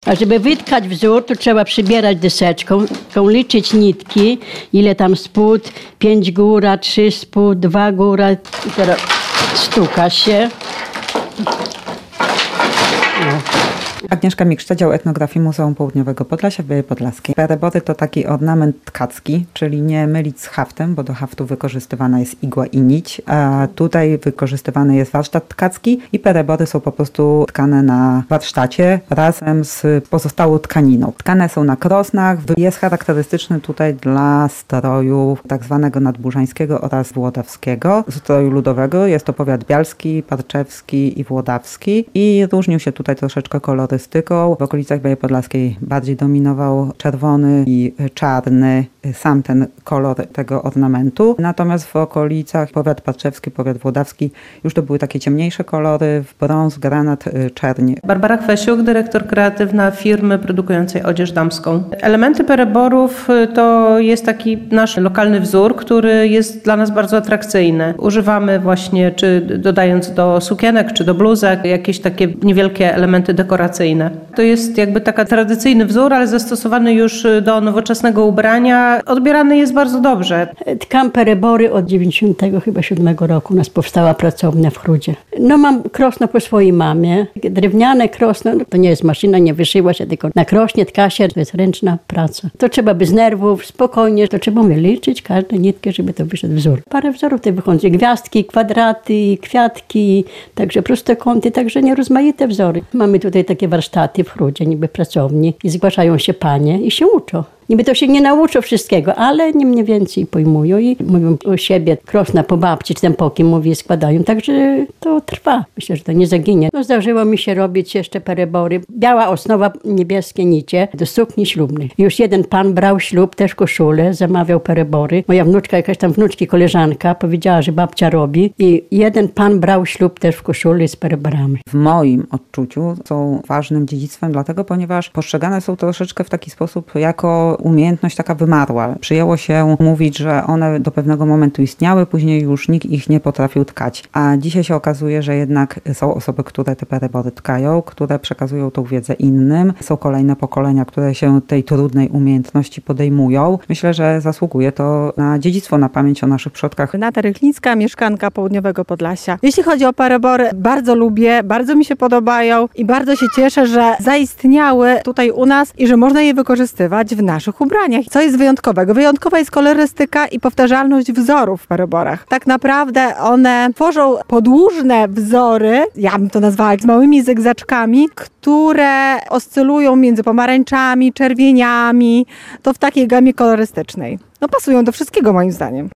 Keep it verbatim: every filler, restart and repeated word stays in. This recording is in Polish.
A żeby wytkać wzór, to trzeba przybierać deseczką, liczyć nitki, ile tam spód, pięć góra, trzy spód, dwa góra. I teraz stuka się. No. Agnieszka Mikszta, Dział Etnografii Muzeum Południowego Podlasia w Białej Podlaskiej. Perebory to taki ornament tkacki, czyli nie mylić z haftem, bo do haftu wykorzystywana jest igła i nić, a tutaj wykorzystywany jest warsztat tkacki i perebory są po prostu tkane na warsztacie razem z pozostałą tkaniną. Tkane są na krosnach, jest charakterystyczny tutaj dla stroju tak zwanego nadburzańskiego oraz włodawskiego, stroju ludowego. Jest to powiat bialski, parczewski i włodawski i różnił się tutaj troszeczkę kolor. W okolicach Białej Podlaskiej bardziej dominował czerwony i czarny, sam ten kolor tego ornamentu. Natomiast w okolicach powiat parczewski, powiat włodawski już to były takie ciemniejsze kolory, brąz, granat, czerń. Barbara Kwesiuk, dyrektor kreatywna firmy produkującej odzież damską. Elementy pereborów to jest taki nasz lokalny wzór, który jest dla nas bardzo atrakcyjny. Używamy właśnie, czy dodając do sukienek, czy do bluzek, jakieś takie niewielkie elementy dekoracyjne. To jest jakby taka tradycyjny wzór, ale zastosowany już do nowoczesnego ubrania. Odbierany jest bardzo dobrze. Tkam perebory od dziewięćdziesiątego chyba siódmego roku. U nas powstała pracownia w Chrudzie. No mam krosno po swojej mamie. Drewniane krosno, no to nie jest maszyna, nie wyszyła się, tylko na krośnie tka się. To jest ręczna praca. To trzeba bez nerwów, spokojnie. To trzeba umie liczyć każdą nitkę, żeby to wyszedł wzór. Parę wzorów tutaj wychodzą. Gwiazdki, kwadraty, kwiatki, także prostokąty, także nierozmaite wzory. Mamy tutaj takie warsztaty w Chrudzie, niby pracowni i zgłaszają się panie i się uczą. Niby to się nie nauczą wszystkiego, ale nie mniej więcej pojmują i mówią o siebie, krosna po babci, czy tam po kim mówi, składają, także to trwa. Myślę, że to nie zaginie. No, zdarzyło mi się robić jeszcze perebory. Biała osnowa, niebieskie nicie do sukni ślubnej. Już jeden pan brał ślub, też koszulę, zamawiał perebory. Moja wnuczka, jakaś tam wnuczki, koleżanka, powiedziała, że babcia robi i jeden pan brał ślub też w koszuli z pereborami. W moim odczuciu są ważnym dziedzictwem, dlatego, ponieważ postrzegane są troszeczkę w taki sposób jako umiejętność taka wymarła. Przyjęło się mówić, że one do pewnego momentu istniały, później już nikt ich nie potrafił tkać. A dzisiaj się okazuje, że jednak są osoby, które te perebory tkają, które przekazują tą wiedzę innym. Są kolejne pokolenia, które się tej trudnej umiejętności podejmują. Myślę, że zasługuje to na dziedzictwo, na pamięć o naszych przodkach. Renata Rychlińska, mieszkanka Południowego Podlasia. Jeśli chodzi o perebory, bardzo lubię, bardzo mi się podobają i bardzo się cieszę, że zaistniały tutaj u nas i że można je wykorzystywać w naszych ubraniach. Co jest wyjątkowego? Wyjątkowa jest kolorystyka i powtarzalność wzorów w pereborach. Tak naprawdę one tworzą podłużne wzory, ja bym to nazwała z małymi zygzaczkami, które oscylują między pomarańczami, czerwieniami, to w takiej gamie kolorystycznej. No pasują do wszystkiego moim zdaniem.